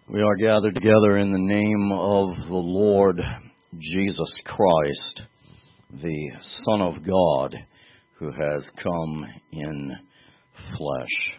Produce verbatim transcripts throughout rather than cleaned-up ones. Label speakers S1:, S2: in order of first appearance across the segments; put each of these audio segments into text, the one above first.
S1: We are gathered together in the name of the Lord Jesus Christ, the Son of God, who has come in flesh.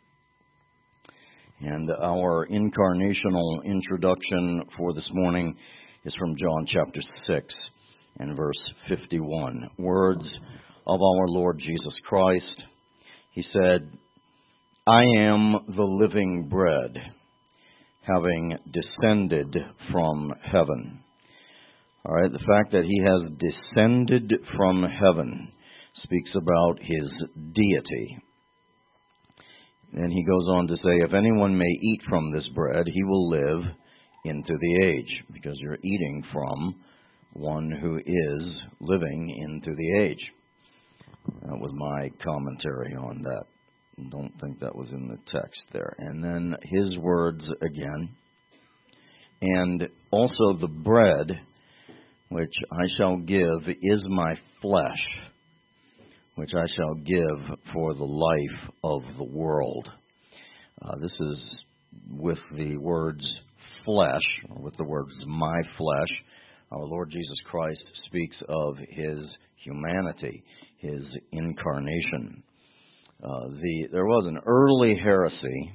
S1: And our incarnational introduction for this morning is from John chapter six and verse fifty-one. Words of our Lord Jesus Christ. He said, "I am the living bread, having descended from heaven." All right, the fact that he has descended from heaven speaks about his deity. And he goes on to say, if anyone may eat from this bread, he will live into the age, because you're eating from one who is living into the age. That was my commentary on that. Don't think that was in the text there. And then his words again. And also the bread which I shall give is my flesh, which I shall give for the life of the world. Uh, this is with the words flesh, or with the words my flesh. Our Lord Jesus Christ speaks of his humanity, his incarnation. Uh, the there was an early heresy,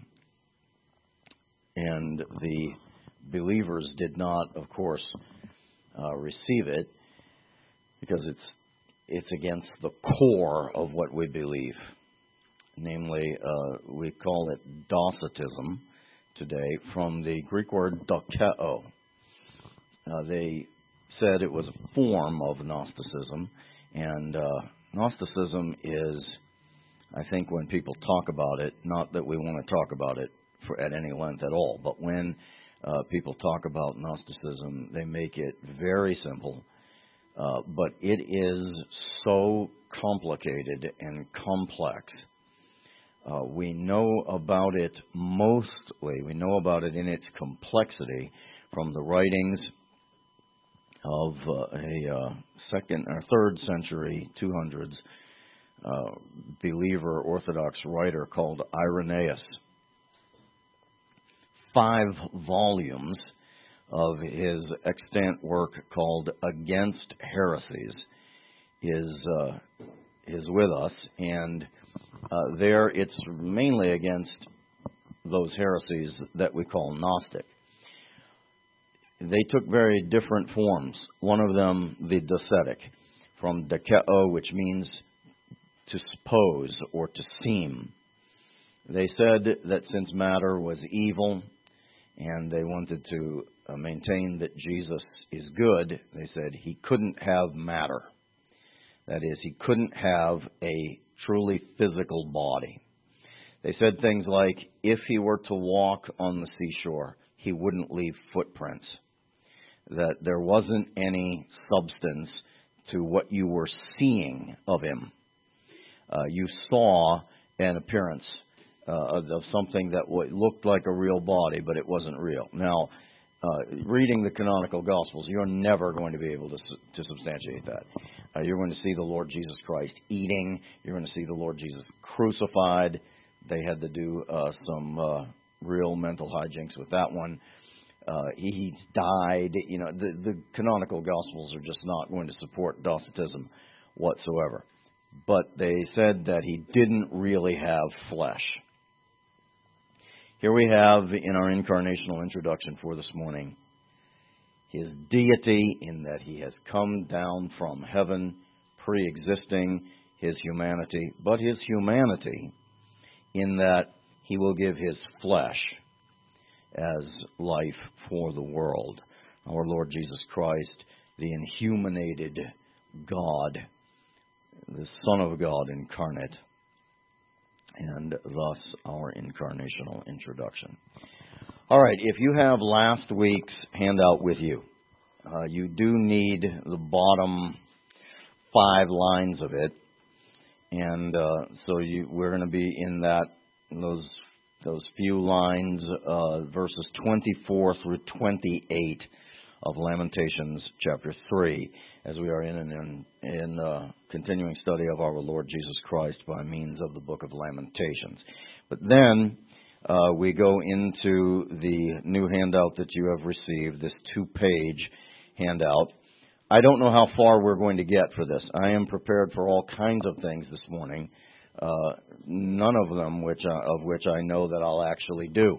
S1: and the believers did not, of course, uh, receive it, because it's it's against the core of what we believe. Namely, uh, we call it Docetism today, from the Greek word dokeo. Uh, they said it was a form of Gnosticism, and uh, Gnosticism is, I think, when people talk about it, not that we want to talk about it for at any length at all, but when uh, people talk about Gnosticism, they make it very simple, uh, but it is so complicated and complex. Uh, we know about it mostly, we know about it in its complexity from the writings of uh, a uh, second or third century, two hundreds, Uh, believer Orthodox writer called Irenaeus. Five volumes of his extant work called Against Heresies is uh, is with us, and uh, there it's mainly against those heresies that we call Gnostic. They took very different forms. One of them, the Docetic, from dokeo, which means to suppose or to seem. They said that since matter was evil and they wanted to uh, maintain that Jesus is good, they said he couldn't have matter. That is, he couldn't have a truly physical body. They said things like, if he were to walk on the seashore, he wouldn't leave footprints. That there wasn't any substance to what you were seeing of him. Uh, you saw an appearance uh, of, of something that w- looked like a real body, but it wasn't real. Now, uh, reading the canonical Gospels, you're never going to be able to, to substantiate that. Uh, you're going to see the Lord Jesus Christ eating. You're going to see the Lord Jesus crucified. They had to do uh, some uh, real mental hijinks with that one. Uh, he, he died. You know, the, the canonical Gospels are just not going to support Docetism whatsoever. But they said that he didn't really have flesh. Here we have in our incarnational introduction for this morning his deity, in that he has come down from heaven, pre-existing his humanity, but his humanity in that he will give his flesh as life for the world. Our Lord Jesus Christ, the inhumated God, the Son of God incarnate, and thus our incarnational introduction. All right, if you have last week's handout with you, uh, you do need the bottom five lines of it, and uh, so you, we're going to be in that those those few lines, uh, verses twenty-four through twenty-eight of Lamentations chapter three, as we are in an in, in uh, continuing study of our Lord Jesus Christ by means of the book of Lamentations. But then uh, we go into the new handout that you have received, this two-page handout. I don't know how far we're going to get for this. I am prepared for all kinds of things this morning, uh, none of them which I, of which I know that I'll actually do.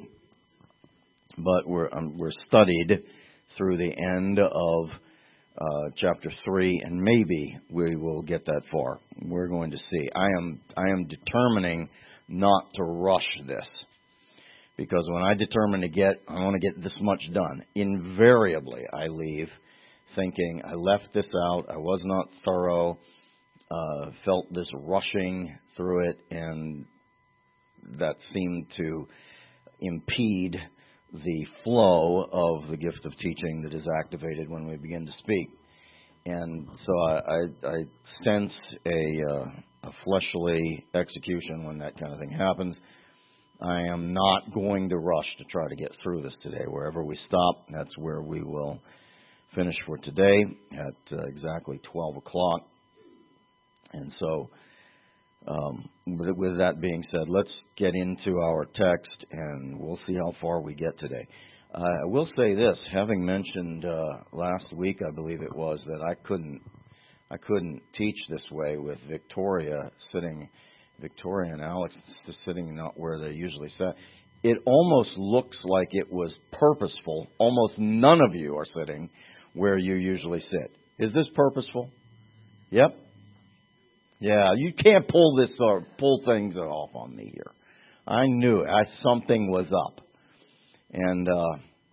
S1: But we're um, we're studied through the end of uh, chapter three, and maybe we will get that far. We're going to see. I am I am determining not to rush this, because when I determine to get, I want to get this much done. Invariably, I leave thinking I left this out. I was not thorough. Uh, felt this rushing through it, and that seemed to impede the flow of the gift of teaching that is activated when we begin to speak. And so I, I, I sense a, uh, a fleshly execution when that kind of thing happens. I am not going to rush to try to get through this today. Wherever we stop, that's where we will finish for today at uh, exactly twelve o'clock. And so Um, with, with that being said, let's get into our text, and we'll see how far we get today. Uh, I will say this: having mentioned uh, last week, I believe it was, that I couldn't, I couldn't teach this way with Victoria sitting, Victoria and Alex sitting not where they usually sit. It almost looks like it was purposeful. Almost none of you are sitting where you usually sit. Is this purposeful? Yep. Yeah, you can't pull this or pull things off on me here. I knew it. I, something was up. And uh,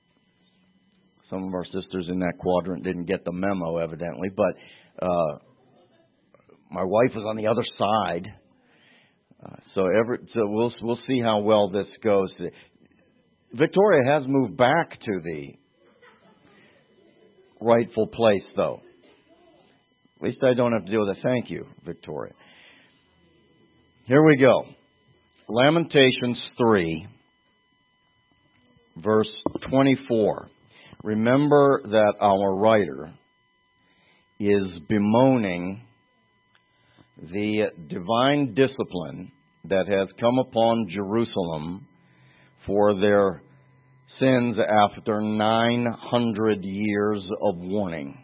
S1: some of our sisters in that quadrant didn't get the memo, evidently. But uh, my wife was on the other side. Uh, so every, so we'll we'll see how well this goes. Victoria has moved back to the rightful place, though. At least I don't have to deal with a thank you, Victoria. Here we go. Lamentations three, verse twenty-four. Remember that our writer is bemoaning the divine discipline that has come upon Jerusalem for their sins after nine hundred years of warning.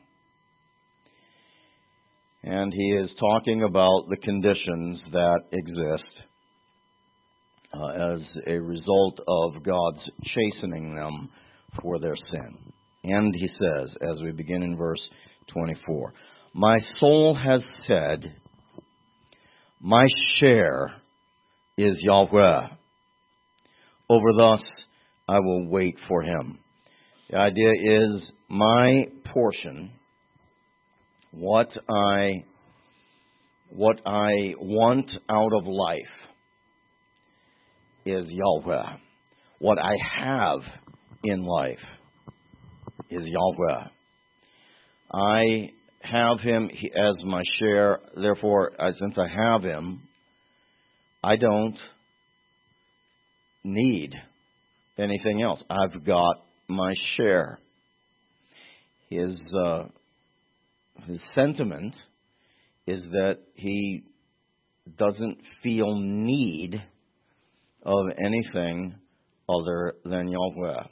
S1: And he is talking about the conditions that exist uh, as a result of God's chastening them for their sin. And he says, as we begin in verse twenty-four, "My soul has said, my share is Yahweh. Over thus I will wait for him." The idea is my portion, What I what I want out of life is Yahweh. What I have in life is Yahweh. I have him as my share. Therefore, since I have him, I don't need anything else. I've got my share. His uh, His sentiment is that he doesn't feel need of anything other than Yahweh.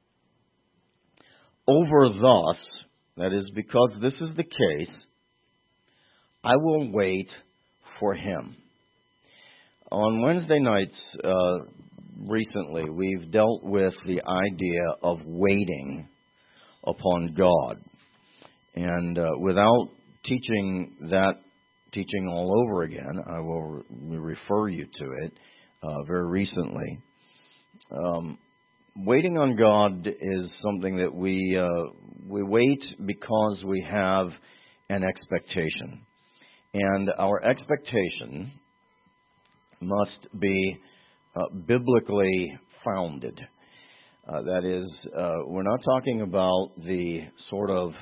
S1: Over thus, that is because this is the case, I will wait for him. On Wednesday nights uh, recently, we've dealt with the idea of waiting upon God. And uh, without teaching that teaching all over again, I will re- refer you to it uh, very recently. Um, waiting on God is something that we uh, we wait because we have an expectation, and our expectation must be uh, biblically founded. Uh, that is, uh, we're not talking about the sort of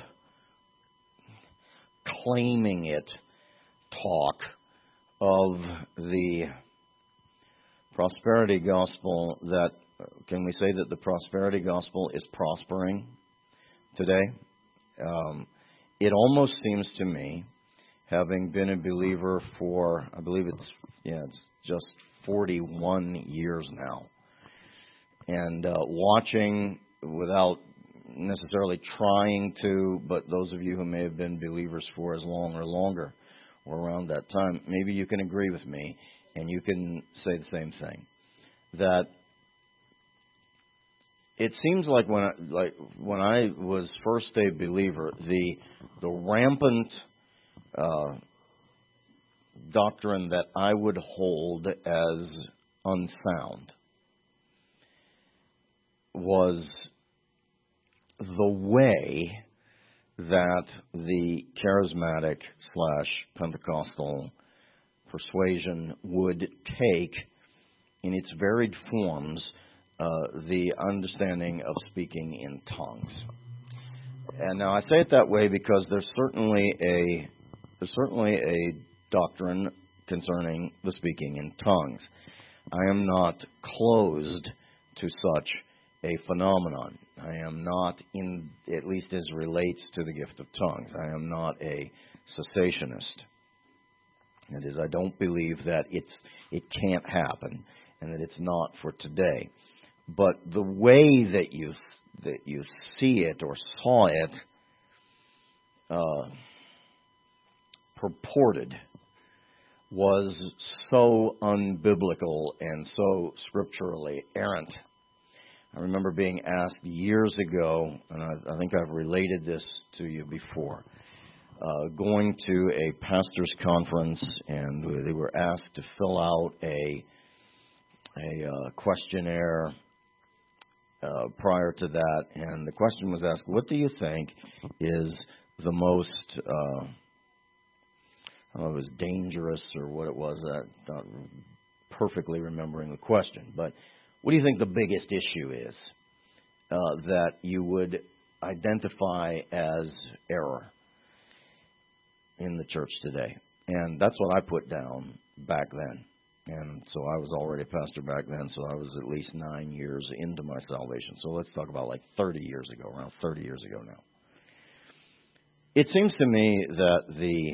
S1: claiming it talk of the prosperity gospel that, can we say that the prosperity gospel is prospering today? Um, it almost seems to me, having been a believer for, I believe it's, yeah, it's just forty-one years now, and uh, watching without necessarily trying to, but those of you who may have been believers for as long or longer or around that time, maybe you can agree with me and you can say the same thing. That it seems like when I, like when I was first a believer, the the rampant uh, doctrine that I would hold as unsound was the way that the charismatic slash Pentecostal persuasion would take in its varied forms uh, the understanding of speaking in tongues. And now I say it that way because there's certainly a there's certainly a doctrine concerning the speaking in tongues. I am not closed to such a phenomenon. I am not, in at least as relates to the gift of tongues, I am not a cessationist. That is, I don't believe that it's it can't happen and that it's not for today. But the way that you that you see it or saw it uh, purported was so unbiblical and so scripturally errant. I remember being asked years ago, and I, I think I've related this to you before, uh, going to a pastor's conference, and they were asked to fill out a a uh, questionnaire uh, prior to that, and the question was asked, what do you think is the most, uh, I don't know if it was dangerous or what it was, I'm not perfectly remembering the question, but what do you think the biggest issue is uh, that you would identify as error in the church today? And that's what I put down back then. And so I was already a pastor back then, so I was at least nine years into my salvation. So let's talk about like thirty years ago, around thirty years ago now. It seems to me that the,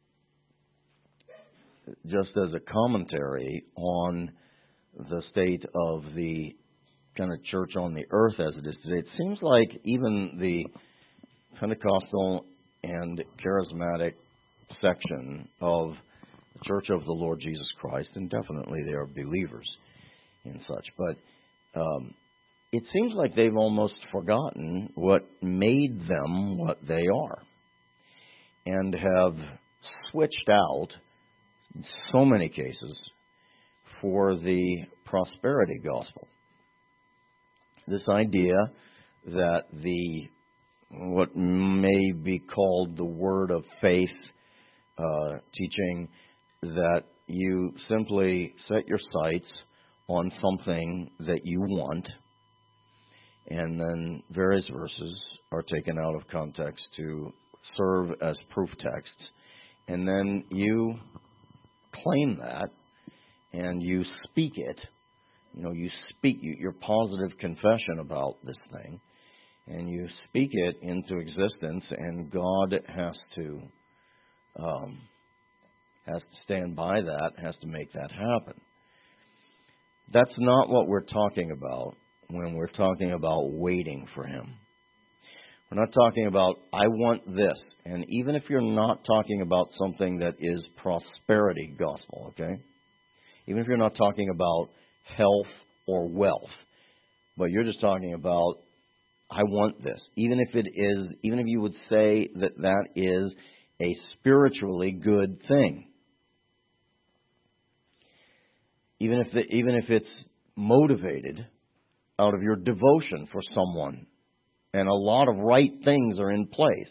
S1: just as a commentary on the state of the kind of church on the earth as it is today, it seems like even the Pentecostal and charismatic section of the Church of the Lord Jesus Christ, and definitely they are believers in such, but um, it seems like they've almost forgotten what made them what they are, and have switched out, in so many cases, for the prosperity gospel. This idea that the what may be called the word of faith uh, teaching, that you simply set your sights on something that you want, and then various verses are taken out of context to serve as proof texts, and then you claim that and you speak it. You know, you speak your positive confession about this thing, and you speak it into existence, and God has to um, has to stand by that, has to make that happen. That's not what we're talking about when we're talking about waiting for Him. We're not talking about, I want this. And even if you're not talking about something that is prosperity gospel, okay? Even if you're not talking about health or wealth, but you're just talking about, I want this. Even if it is, even if you would say that that is a spiritually good thing. Even if the, even if it's motivated out of your devotion for someone, and a lot of right things are in place.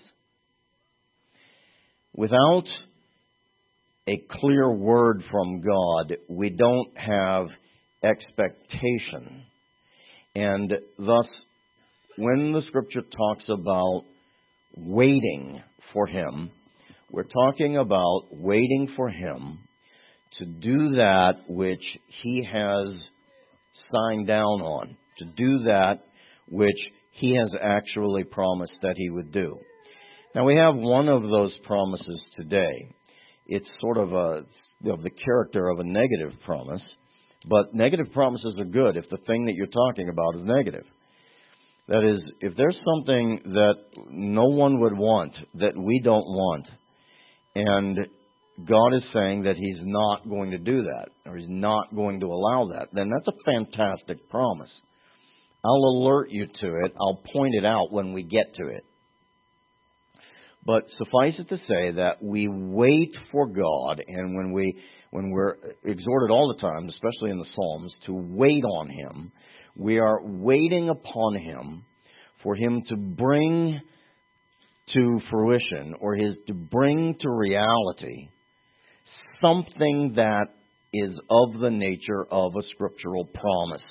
S1: Without a clear word from God, we don't have expectation. And thus, when the Scripture talks about waiting for Him, we're talking about waiting for Him to do that which He has signed down on, to do that which He has actually promised that He would do. Now, we have one of those promises today. It's sort of a, of the character of a negative promise, But negative promises are good if the thing that you're talking about is negative. That is, if there's something that no one would want, that we don't want, and God is saying that He's not going to do that, or He's not going to allow that, then that's a fantastic promise. I'll alert you to it. I'll point it out when we get to it. But suffice it to say that we wait for God, and when we when we're exhorted all the time, especially in the Psalms, to wait on Him, we are waiting upon Him for Him to bring to fruition, or His to bring to reality, something that is of the nature of a scriptural promise.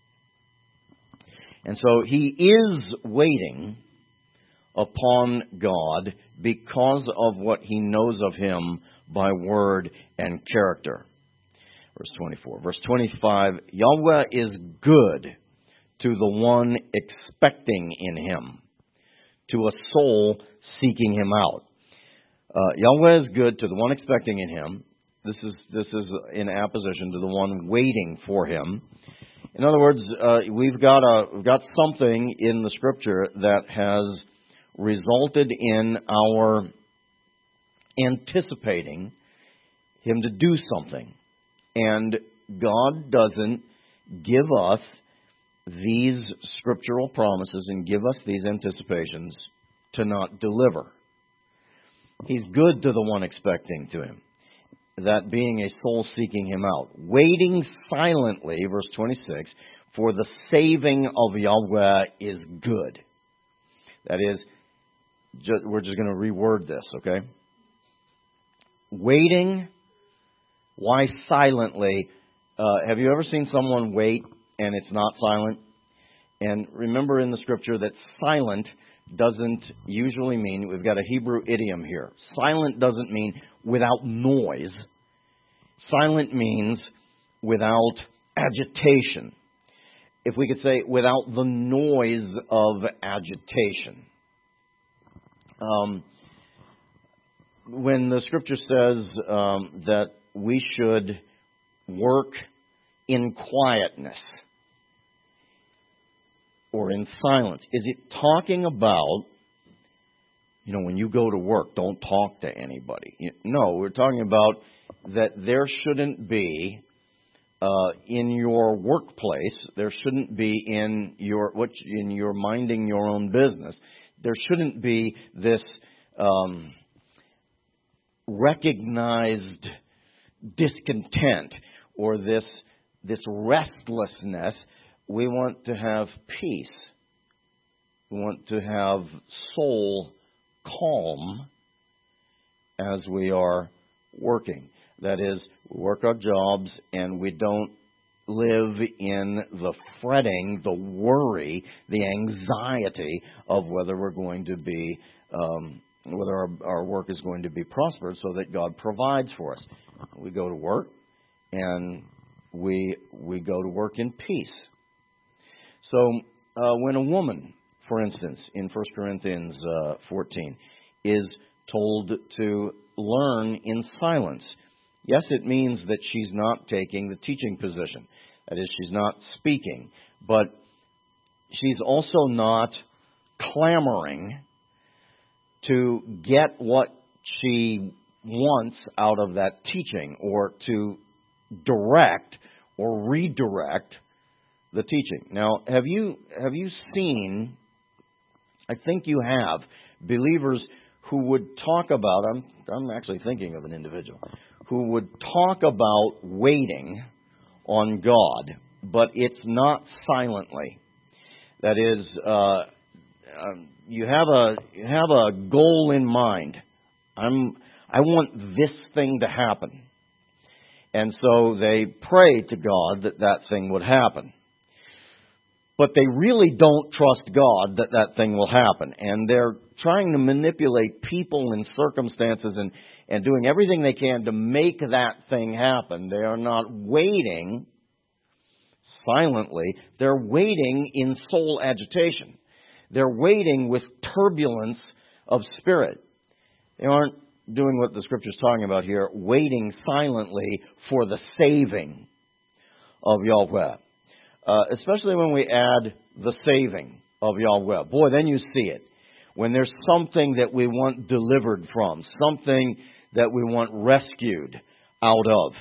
S1: And so He is waiting upon God because of what He knows of Him by word and character. Verse twenty-four. Verse twenty-five, Yahweh is good to the one expecting in Him, to a soul seeking Him out. Uh, Yahweh is good to the one expecting in Him. This is this is in apposition to the one waiting for Him. In other words, uh, we've got a we've got something in the Scripture that has resulted in our anticipating Him to do something. And God doesn't give us these scriptural promises and give us these anticipations to not deliver. He's good to the one expecting to Him, that being a soul seeking Him out, waiting silently, verse twenty-six, for the saving of Yahweh is good. That is, just, we're just going to reword this, okay? Waiting, why silently? Uh, have you ever seen someone wait and it's not silent? And remember in the Scripture that silent doesn't usually mean, we've got a Hebrew idiom here. Silent doesn't mean without noise. Silent means without agitation. If we could say without the noise of agitation. Um, when the Scripture says um, that we should work in quietness or in silence, is it talking about, you know, when you go to work, don't talk to anybody? No, we're talking about that there shouldn't be uh, in your workplace, there shouldn't be in your what in your minding your own business, there shouldn't be this um, recognized discontent or this this restlessness. We want to have peace. We want to have soul calm as we are working. That is, we work our jobs and we don't live in the fretting, the worry, the anxiety of whether we're going to be, um, whether our, our work is going to be prospered so that God provides for us. We go to work and we we go to work in peace. So uh, when a woman, for instance, in First Corinthians uh, fourteen, is told to learn in silence, yes, it means that she's not taking the teaching position. That is, she's not speaking. But she's also not clamoring to get what she wants out of that teaching or to direct or redirect the teaching. Now, have you have you seen, I think you have, believers who would talk about, I'm, I'm actually thinking of an individual, who would talk about waiting on God, but it's not silently. That is, uh, um, you have a you have a goal in mind. I'm I want this thing to happen. And so they pray to God that that thing would happen. But they really don't trust God that that thing will happen. And they're trying to manipulate people and circumstances and, and doing everything they can to make that thing happen. They are not waiting silently. They're waiting in soul agitation. They're waiting with turbulence of spirit. They aren't doing what the Scripture's talking about here, waiting silently for the saving of Yahweh. Uh, especially when we add the saving of Yahweh. Boy, then you see it. When there's something that we want delivered from, something that we want rescued out of.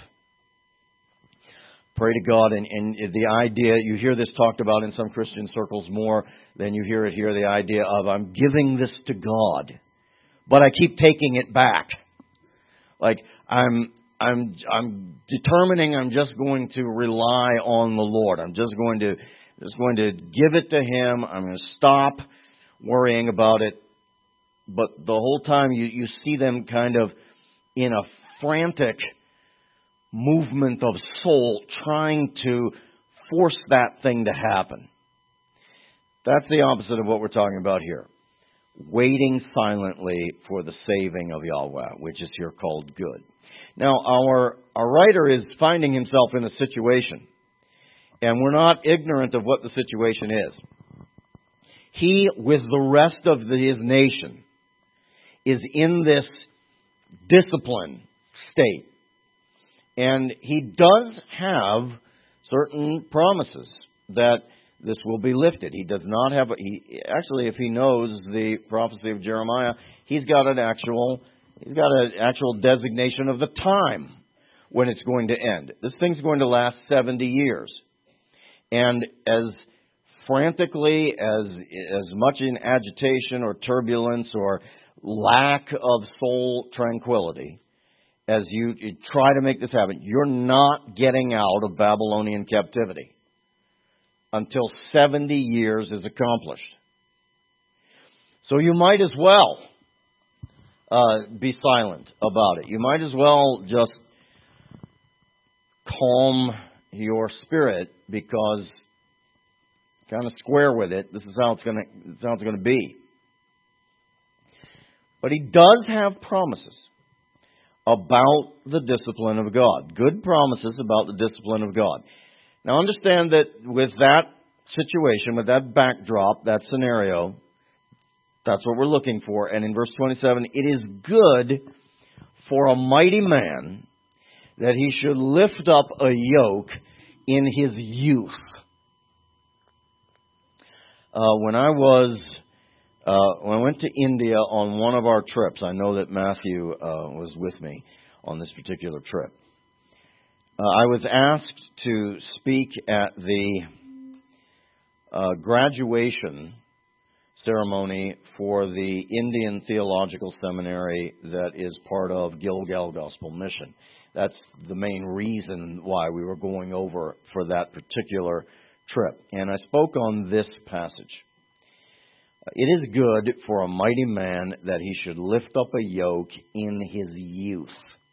S1: Pray to God, and, and the idea, you hear this talked about in some Christian circles more than you hear it here, the idea of I'm giving this to God, but I keep taking it back. Like I'm I'm I'm determining I'm just going to rely on the Lord. I'm just going to just going to give it to Him. I'm going to stop worrying about it. But the whole time you, you see them kind of in a frantic movement of soul trying to force that thing to happen. That's the opposite of what we're talking about here. Waiting silently for the saving of Yahweh, which is here called good. Now, our, our writer is finding himself in a situation, and we're not ignorant of what the situation is. He, with the rest of the, his nation, is in this discipline state. And he does have certain promises that this will be lifted. He does not have, a, he actually, if he knows the prophecy of Jeremiah, he's got an actual, he's got an actual designation of the time when it's going to end. This thing's going to last seventy years. And as frantically, as, as much in agitation or turbulence or lack of soul tranquility, as you, you try to make this happen, you're not getting out of Babylonian captivity until seventy years is accomplished. So you might as well uh, be silent about it. You might as well just calm your spirit, because kind of square with it. This is how it's going to. This is how it's going to be. But he does have promises about the discipline of God. Good promises about the discipline of God. Now understand that with that situation, with that backdrop, that scenario, that's what we're looking for. And in verse twenty-seven, it is good for a mighty man that he should lift up a yoke in his youth. Uh, when I was... Uh, when I went to India on one of our trips, I know that Matthew uh, was with me on this particular trip. Uh, I was asked to speak at the uh, graduation ceremony for the Indian Theological Seminary that is part of Gilgal Gospel Mission. That's the main reason why we were going over for that particular trip. And I spoke on this passage. It is good for a mighty man that he should lift up a yoke in his youth.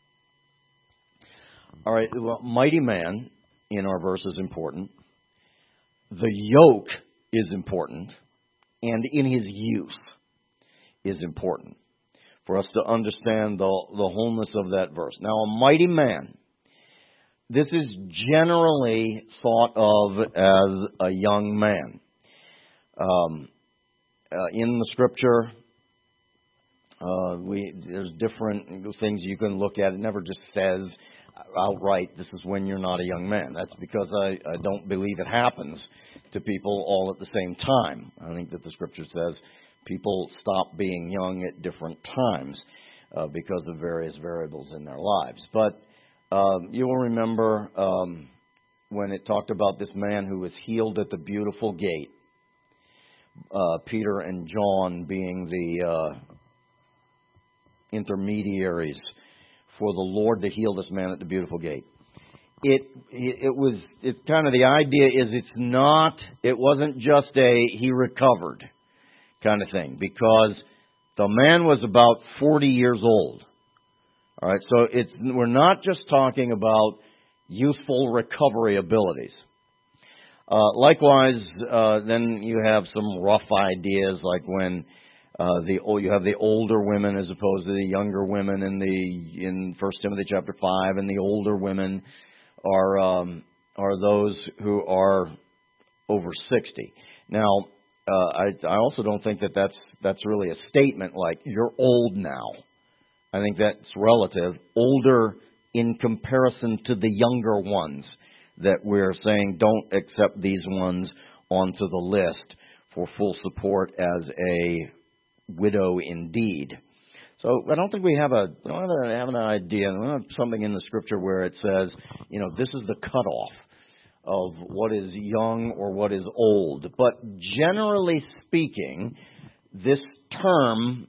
S1: All right, well, mighty man in our verse is important. The yoke is important. And in his youth is important for us to understand the, the wholeness of that verse. Now, a mighty man, this is generally thought of as a young man. Um... Uh, in the Scripture, uh, we there's different things you can look at. It never just says outright, this is when you're not a young man. That's because I, I don't believe it happens to people all at the same time. I think that the Scripture says people stop being young at different times uh, because of various variables in their lives. But uh, you will remember um, when it talked about this man who was healed at the beautiful gate. Uh, Peter and John being the uh, intermediaries for the Lord to heal this man at the beautiful gate. It, it it was it's kind of the idea is it's not it wasn't just a he recovered kind of thing, because the man was about forty years old. All right, so it's we're not just talking about youthful recovery abilities. Uh, likewise, uh, then you have some rough ideas, like when uh, the you have the older women as opposed to the younger women in the in First Timothy chapter five, and the older women are um, are those who are over sixty. Now, uh, I, I also don't think that that's that's really a statement like you're old now. I think that's relative. Older in comparison to the younger ones that we're saying don't accept these ones onto the list for full support as a widow indeed. So I don't think we have a, we don't have an idea, we don't have something in the Scripture where it says, you know, this is the cutoff of what is young or what is old. But generally speaking, this term,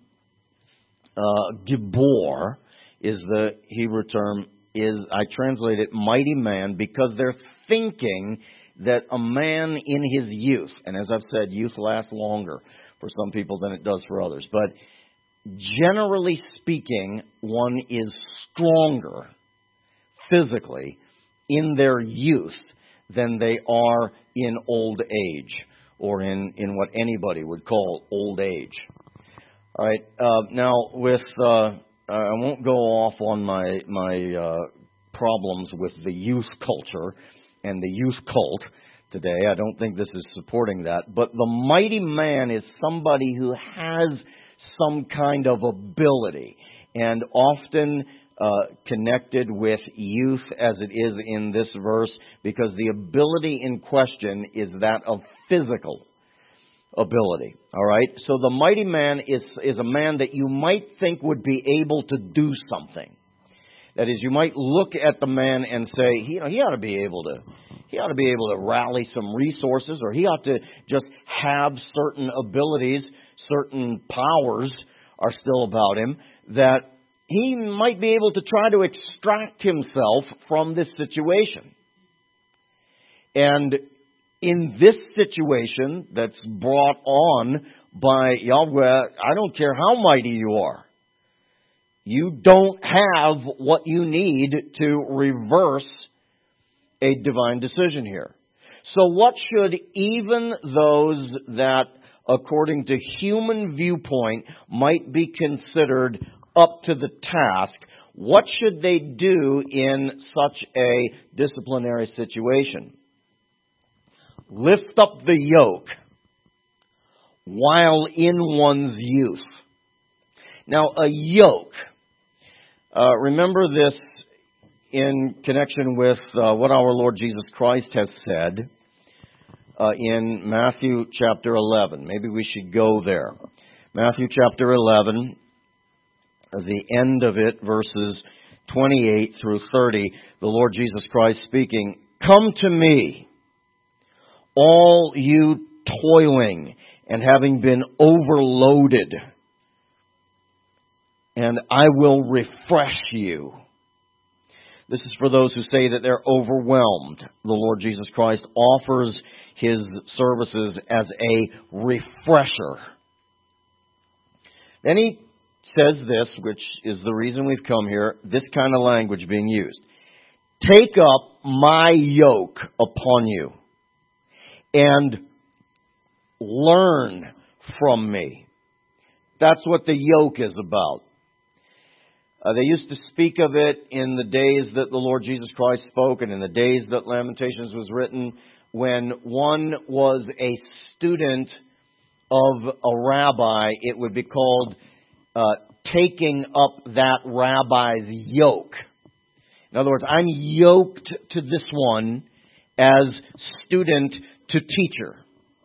S1: uh, Gibor, is the Hebrew term, is, I translate it mighty man, because they're thinking that a man in his youth, and as I've said, youth lasts longer for some people than it does for others, but generally speaking, one is stronger physically in their youth than they are in old age, or in, in what anybody would call old age. All right. Uh, now, with uh, I won't go off on my my uh, problems with the youth culture and the youth cult today. I don't think this is supporting that. But the mighty man is somebody who has some kind of ability, and often uh, connected with youth as it is in this verse, because the ability in question is that of physical ability. All right? So the mighty man is, is a man that you might think would be able to do something. That is, you might look at the man and say, you know, he ought to be able to, he ought to be able to rally some resources, or he ought to just have certain abilities, certain powers are still about him, that he might be able to try to extract himself from this situation. And in this situation that's brought on by Yahweh, I don't care how mighty you are, you don't have what you need to reverse a divine decision here. So what should even those that, according to human viewpoint, might be considered up to the task, what should they do in such a disciplinary situation? Lift up the yoke while in one's youth. Now, a yoke, uh, remember this in connection with uh, what our Lord Jesus Christ has said uh, in Matthew chapter eleven. Maybe we should go there. Matthew chapter eleven, the end of it, verses twenty-eight through thirty, the Lord Jesus Christ speaking, "Come to me, all you toiling and having been overloaded, and I will refresh you." This is for those who say that they're overwhelmed. The Lord Jesus Christ offers His services as a refresher. Then He says this, which is the reason we've come here, this kind of language being used. "Take up my yoke upon you and learn from me." That's what the yoke is about. Uh, they used to speak of it in the days that the Lord Jesus Christ spoke, and in the days that Lamentations was written, when one was a student of a rabbi, it would be called uh, taking up that rabbi's yoke. In other words, I'm yoked to this one as student to teacher.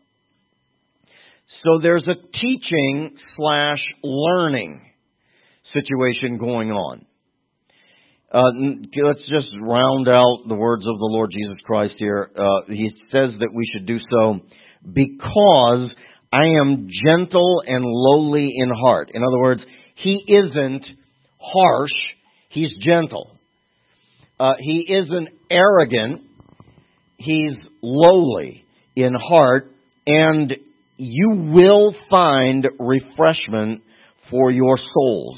S1: So there's a teaching slash learning situation going on. Uh, let's just round out the words of the Lord Jesus Christ here. Uh, he says that we should do so because I am gentle and lowly in heart. In other words, He isn't harsh, He's gentle. Uh, he isn't arrogant, He's lowly in heart, and you will find refreshment for your souls.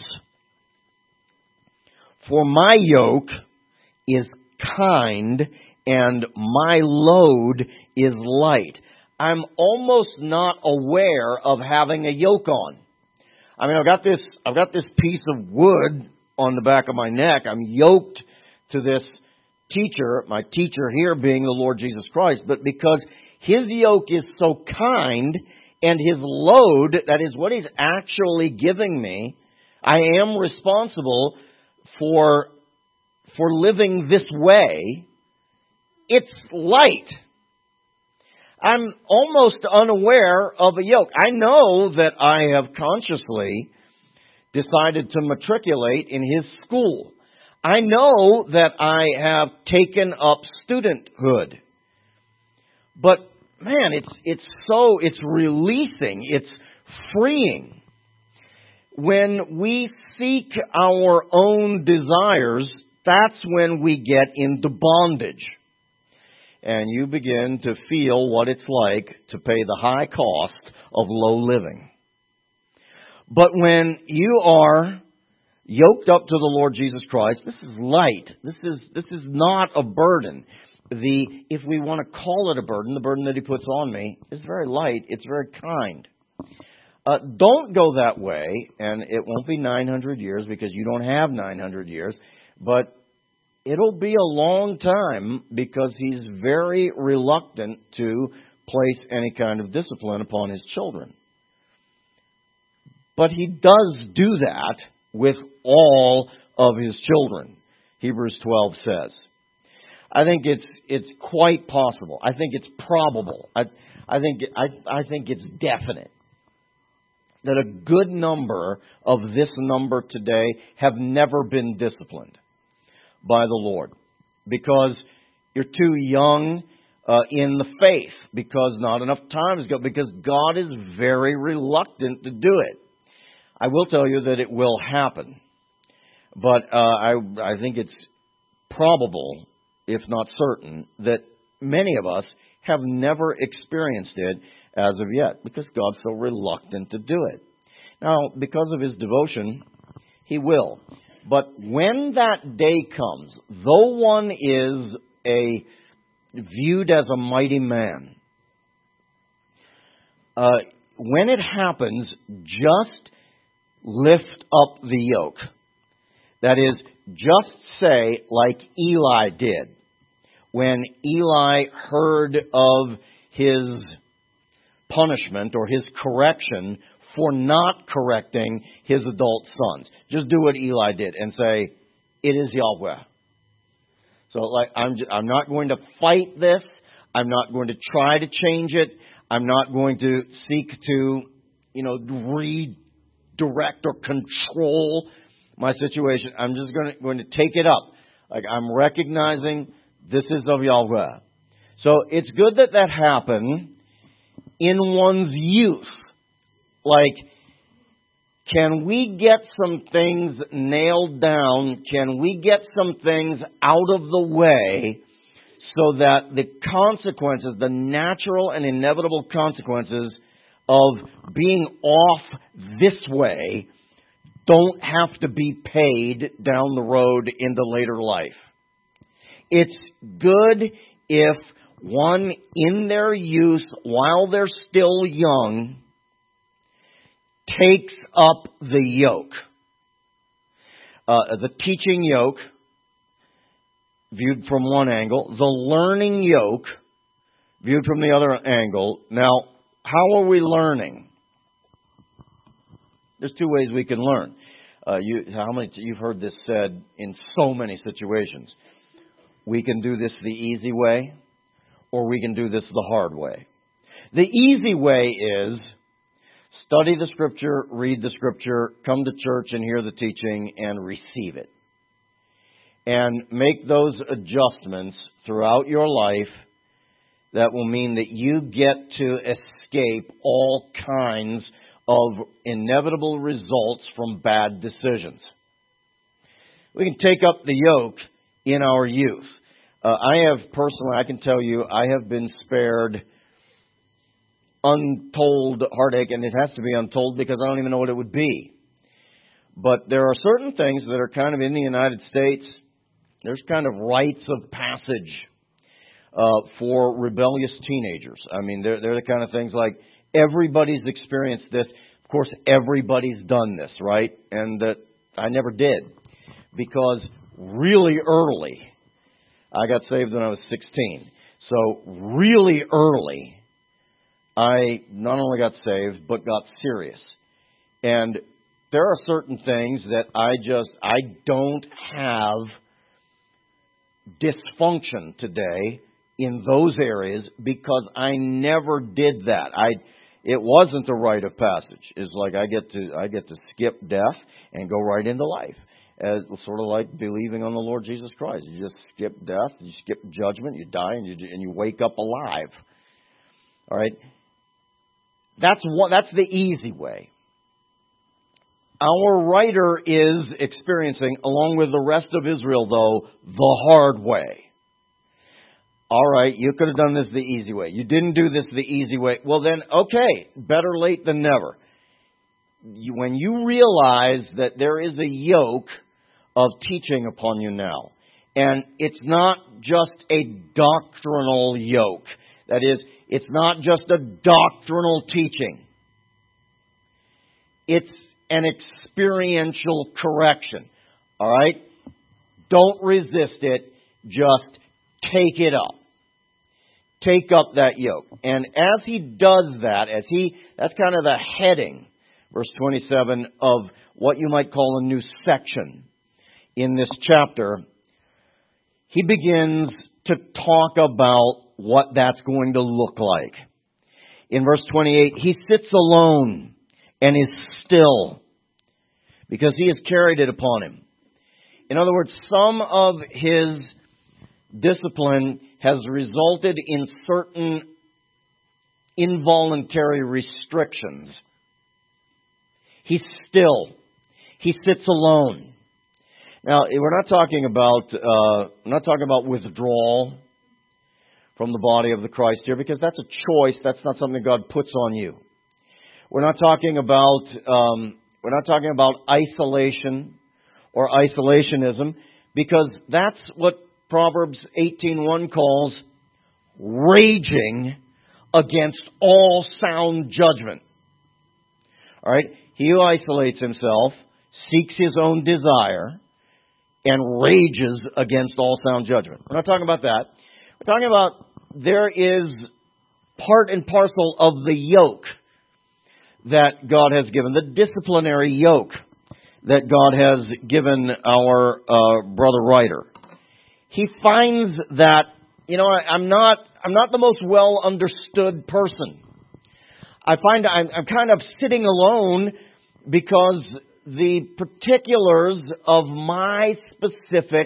S1: For my yoke is kind and my load is light. I'm almost not aware of having a yoke on. I mean, I've got this, I've got this piece of wood on the back of my neck. I'm yoked to this teacher, my teacher here being the Lord Jesus Christ, but because His yoke is so kind and His load, that is what He's actually giving me, I am responsible for, for living this way it's light. I'm almost unaware of a yoke. I know that I have consciously decided to matriculate in his school. I know that I have taken up studenthood. But man, it's it's so it's releasing, it's freeing. When we seek our own desires, that's when we get into bondage. And you begin to feel what it's like to pay the high cost of low living. But when you are yoked up to the Lord Jesus Christ, this is light. This is this is not a burden. The if we want to call it a burden, the burden that He puts on me is very light. It's very kind. Uh, don't go that way, and it won't be nine hundred years because you don't have nine hundred years. But it'll be a long time because He's very reluctant to place any kind of discipline upon His children. But He does do that with all of His children, Hebrews twelve says. I think it's it's quite possible. I think it's probable. I I think I I think it's definite that a good number of this number today have never been disciplined by the Lord because you're too young uh, in the faith, because not enough time has gone, because God is very reluctant to do it. I will tell you that it will happen, but uh, I I think it's probable, if not certain, that many of us have never experienced it as of yet, because God's so reluctant to do it. Now, because of His devotion, He will. But when that day comes, though one is a viewed as a mighty man, uh, when it happens, just lift up the yoke. That is, just say like Eli did when Eli heard of his punishment or his correction for not correcting his adult sons. Just do what Eli did and say, it is Yahweh. So like I'm I'm not going to fight this. I'm not going to try to change it. I'm not going to seek to, you know, redirect or control my situation. I'm just going to, going to take it up. Like I'm recognizing this is of Yahweh. So it's good that that happened in one's youth. Like, can we get some things nailed down? Can we get some things out of the way so that the consequences, the natural and inevitable consequences of being off this way don't have to be paid down the road into later life? It's good if one in their youth, while they're still young, takes up the yoke. Uh, the teaching yoke, viewed from one angle. The learning yoke, viewed from the other angle. Now, how are we learning? There's two ways we can learn. Uh, you, how many? You've heard this said in so many situations. We can do this the easy way, or we can do this the hard way. The easy way is study the Scripture, read the Scripture, come to church and hear the teaching and receive it. And make those adjustments throughout your life that will mean that you get to escape all kinds of inevitable results from bad decisions. We can take up the yoke in our youth. Uh, I have personally, I can tell you, I have been spared untold heartache, and it has to be untold because I don't even know what it would be. But there are certain things that are kind of in the United States. There's kind of rites of passage uh, for rebellious teenagers. I mean, they're, they're the kind of things like everybody's experienced this. Of course, everybody's done this, right? And that I never did, because really early, I got saved when I was sixteen. So really early, I not only got saved, but got serious. And there are certain things that I just, I don't have dysfunction today in those areas because I never did that. I it wasn't a rite of passage. It's like I get to I get to skip death and go right into life. As sort of like believing on the Lord Jesus Christ. You just skip death, you skip judgment, you die, and you and you wake up alive. All right, that's one. That's the easy way. Our writer is experiencing, along with the rest of Israel, though, the hard way. All right, you could have done this the easy way. You didn't do this the easy way. Well, then, okay, better late than never. You, when you realize that there is a yoke of teaching upon you now, and it's not just a doctrinal yoke. That is, it's not just a doctrinal teaching. It's an experiential correction. All right? Don't resist it. Just take it up. Take up that yoke. And as he does that, as he, that's kind of the heading, verse twenty-seven, of what you might call a new section in this chapter, he begins to talk about what that's going to look like. In verse twenty-eight, he sits alone and is still because he has carried it upon him. In other words, some of his discipline has resulted in certain involuntary restrictions. He's still. He sits alone. Now, we're not talking about uh, we're not talking about withdrawal from the body of the Christ here, because that's a choice. That's not something God puts on you. We're not talking about um, we're not talking about isolation or isolationism, because that's what Proverbs eighteen one calls raging against all sound judgment. All right, he who isolates himself seeks his own desire and rages against all sound judgment. We're not talking about that. We're talking about there is part and parcel of the yoke that God has given, the disciplinary yoke that God has given our uh, brother writer. He finds that, you know, I, I'm not I'm not the most well understood person. I find I'm, I'm kind of sitting alone because the particulars of my specific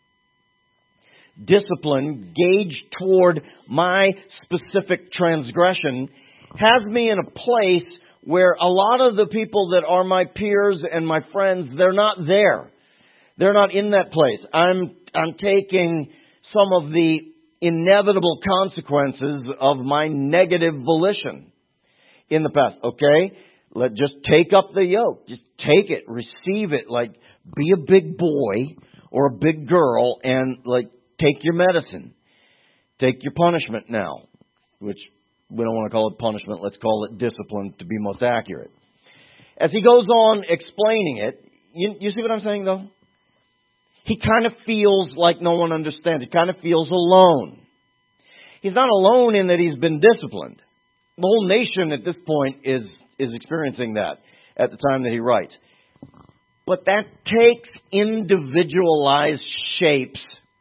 S1: discipline gauged toward my specific transgression has me in a place where a lot of the people that are my peers and my friends, they're not there. They're not in that place. I'm I'm taking some of the inevitable consequences of my negative volition in the past. Okay? Let just take up the yoke. Just take it. Receive it. Like, be a big boy or a big girl and, like, take your medicine. Take your punishment now. Which, we don't want to call it punishment. Let's call it discipline to be most accurate. As he goes on explaining it, you, you see what I'm saying, though? He kind of feels like no one understands. He kind of feels alone. He's not alone in that he's been disciplined. The whole nation at this point is is experiencing that at the time that he writes. But that takes individualized shapes.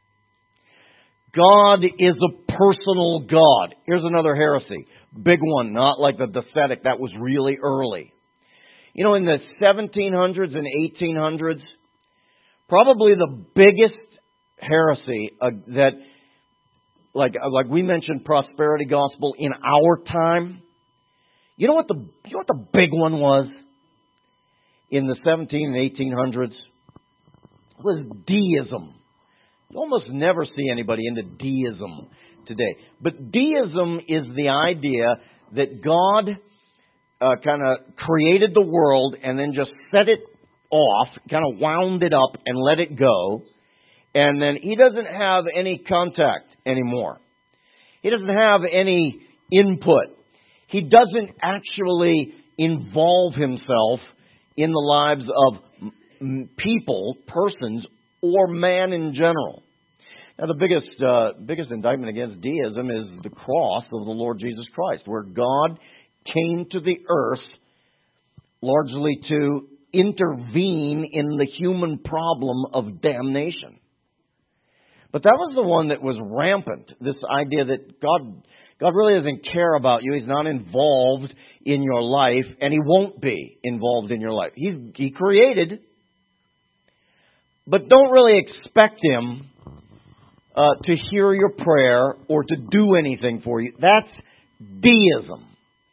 S1: God is a personal God. Here's another heresy. Big one, not like the Docetic. That was really early. You know, in the seventeen hundreds and eighteen hundreds, probably the biggest heresy uh, that, like like we mentioned, prosperity gospel in our time. You know what the you know what the big one was in the seventeen and eighteen hundreds? It was deism. You almost never see anybody into deism today. But deism is the idea that God uh, kind of created the world and then just set it off, kind of wound it up and let it go. And then he doesn't have any contact anymore. He doesn't have any input. He doesn't actually involve himself in the lives of people, persons, or man in general. Now, the biggest uh, biggest indictment against deism is the cross of the Lord Jesus Christ, where God came to the earth largely to intervene in the human problem of damnation. But that was the one that was rampant. This idea that God, God really doesn't care about you. He's not involved in your life, and He won't be involved in your life. He's, He created, but don't really expect Him uh, to hear your prayer or to do anything for you. That's deism.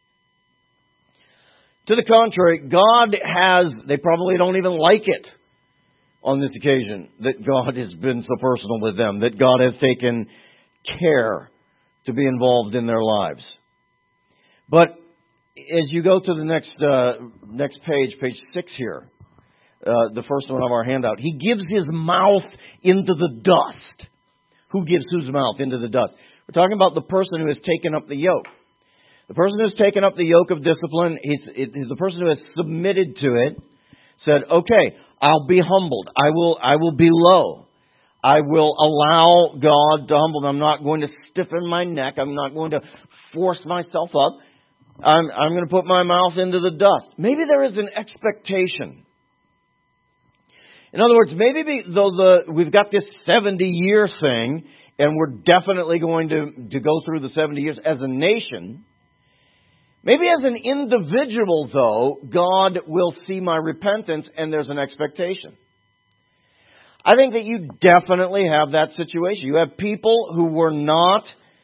S1: To the contrary, God has, they probably don't even like it on this occasion that God has been so personal with them, that God has taken care to be involved in their lives. But as you go to the next uh, next page, page six here, uh, the first one of our handout, He gives His mouth into the dust. Who gives whose mouth into the dust? We're talking about the person who has taken up the yoke. The person who has taken up the yoke of discipline, he's, he's the person who has submitted to it, said, okay, I'll be humbled. I will, I will be low. I will allow God to humble me. I'm not going to stiffen my neck. I'm not going to force myself up. I'm, I'm going to put my mouth into the dust. Maybe there is an expectation. In other words, maybe though the, we've got this seventy-year thing, and we're definitely going to, to go through the seventy years as a nation, maybe as an individual, though, God will see my repentance and there's an expectation. I think that you definitely have that situation. You have people who were not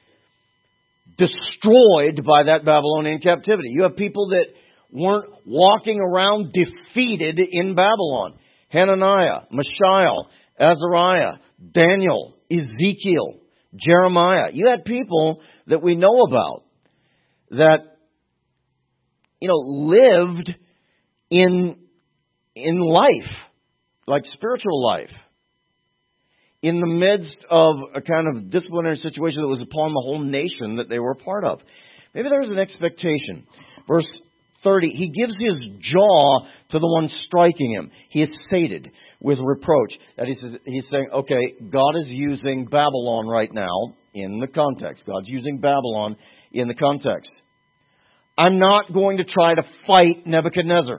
S1: destroyed by that Babylonian captivity. You have people that weren't walking around defeated in Babylon. Hananiah, Mishael, Azariah, Daniel, Ezekiel, Jeremiah. You had people that we know about that, you know, lived in in life, like spiritual life, in the midst of a kind of disciplinary situation that was upon the whole nation that they were a part of. Maybe there was an expectation. Verse thirty, He gives His jaw to the one striking Him. He is sated with reproach. That he says, he's saying, okay, God is using Babylon right now in the context. God's using Babylon in the context. I'm not going to try to fight Nebuchadnezzar.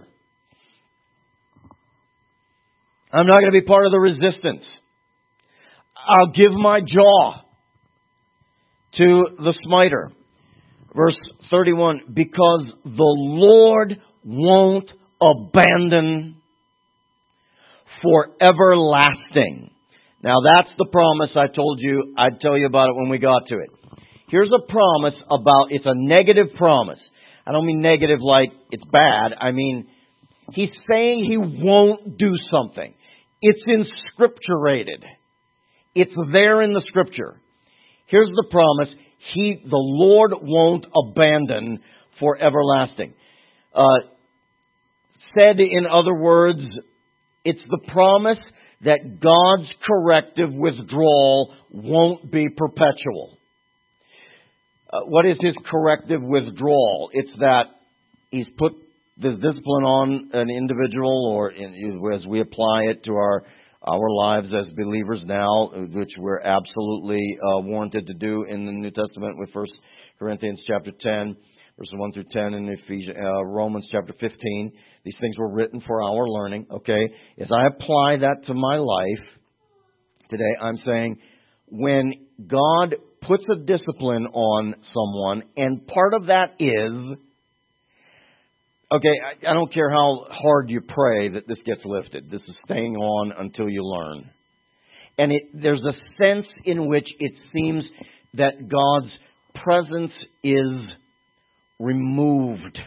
S1: I'm not going to be part of the resistance. I'll give my jaw to the smiter. Verse thirty-one, because the Lord won't abandon for everlasting. Now that's the promise I told you. I'd tell you about it when we got to it. Here's a promise about, it's a negative promise. I don't mean negative like it's bad. I mean, He's saying He won't do something. It's inscripturated. It's there in the Scripture. Here's the promise. He, the Lord won't abandon for everlasting. Uh, said in other words, it's the promise that God's corrective withdrawal won't be perpetual. Uh, what is His corrective withdrawal? It's that He's put this discipline on an individual, or in, as we apply it to our our lives as believers now, which we're absolutely uh, warranted to do in the New Testament with First Corinthians chapter ten, verses one through ten, and Ephesians, uh, Romans chapter fifteen. These things were written for our learning. Okay, as I apply that to my life today, I'm saying when God puts a discipline on someone, and part of that is, okay, I, I don't care how hard you pray that this gets lifted. This is staying on until you learn. And it, there's a sense in which it seems that God's presence is removed.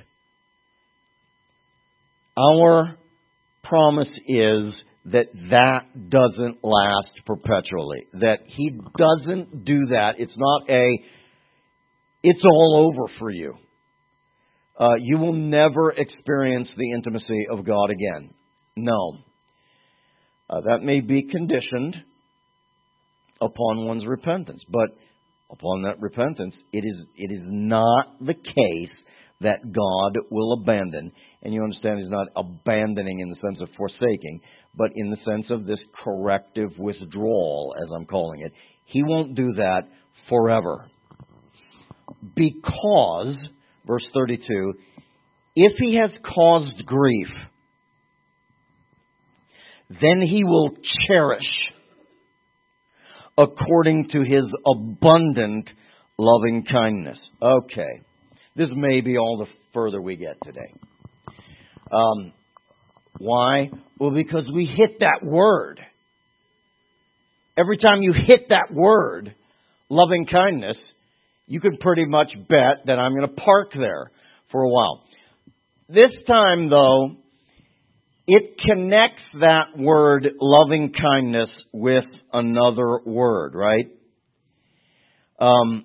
S1: Our promise is that that doesn't last perpetually. That He doesn't do that. It's not a, it's all over for you. Uh, you will never experience the intimacy of God again. No. Uh, that may be conditioned upon one's repentance. But upon that repentance, it is it is not the case that God will abandon. And you understand He's not abandoning in the sense of forsaking, but in the sense of this corrective withdrawal, as I'm calling it. He won't do that forever. Because, verse thirty-two, if He has caused grief, then He will cherish according to His abundant loving kindness. Okay. This may be all the further we get today. Um, why? Well, because we hit that word. Every time you hit that word, loving kindness, you can pretty much bet that I'm going to park there for a while. This time, though, it connects that word, loving kindness, with another word, right? Um,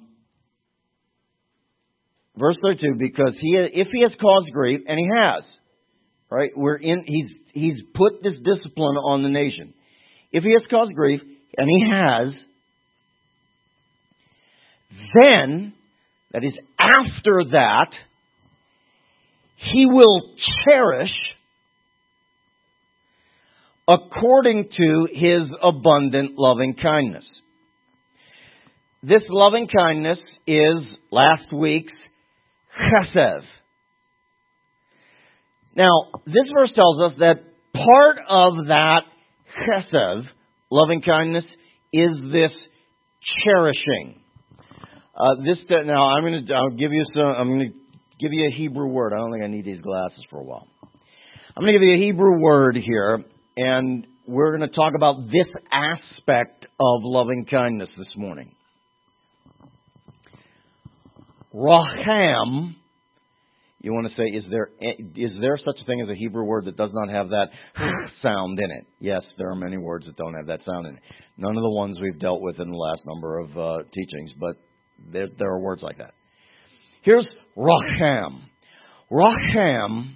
S1: verse thirty-two, because he, if he has caused grief, and he has, right? We're in. He's he's put this discipline on the nation. If he has caused grief, and he has, then, that is after that, he will cherish according to His abundant loving kindness. This loving kindness is last week's chesed. Now, this verse tells us that part of that chesed, loving kindness, is this cherishing. Uh, this now I'm going to I'll give you some. I'm going to give you a Hebrew word. I don't think I need these glasses for a while. I'm going to give you a Hebrew word here, and we're going to talk about this aspect of loving kindness this morning. Raham. You want to say, is there is there such a thing as a Hebrew word that does not have that sound in it? Yes, there are many words that don't have that sound in it. None of the ones we've dealt with in the last number of uh, teachings, but there, there are words like that. Here's Raham. Raham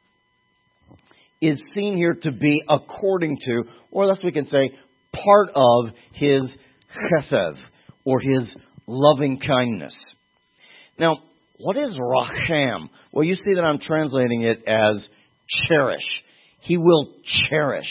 S1: is seen here to be according to, or else we can say, part of His chesed, or His loving kindness. Now, what is Raham? Well, you see that I'm translating it as cherish. He will cherish.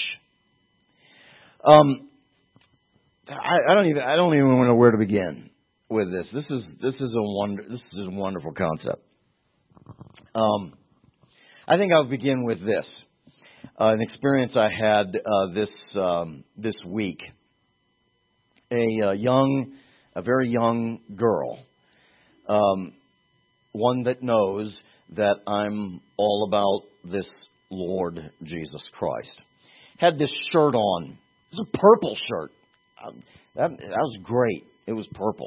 S1: Um, I, I don't even I don't even know where to begin with this. This is this is a wonder. This is a wonderful concept. Um, I think I'll begin with this. Uh, an experience I had uh, this um, this week. A, uh young, a very young girl. Um, one that knows that I'm all about this Lord Jesus Christ. Had this shirt on. It was a purple shirt. Um, that, that was great. It was purple.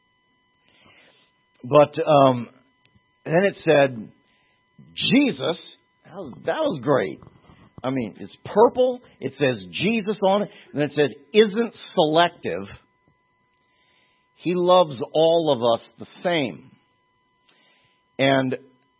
S1: But um, then it said, Jesus. That was, that was great. I mean, it's purple. It says Jesus on it. And it said, isn't selective. He loves all of us the same. And